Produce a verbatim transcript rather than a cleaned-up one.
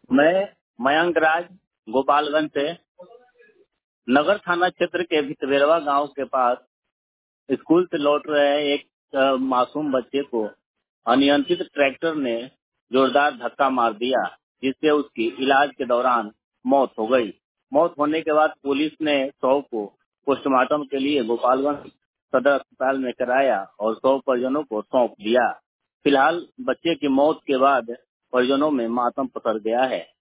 मैं मयंक राज गोपालगंज से नगर थाना क्षेत्र के भितवेरवा गांव के पास स्कूल से लौट रहे एक अ, मासूम बच्चे को अनियंत्रित ट्रैक्टर ने जोरदार धक्का मार दिया, जिससे उसकी इलाज के दौरान मौत हो गई। मौत होने के बाद पुलिस ने शव को पोस्टमार्टम के लिए गोपालगंज सदर अस्पताल में कराया और शव परिजनों को सौंप दिया। फिलहाल बच्चे की मौत के बाद परिजनों में मातम पसर गया है।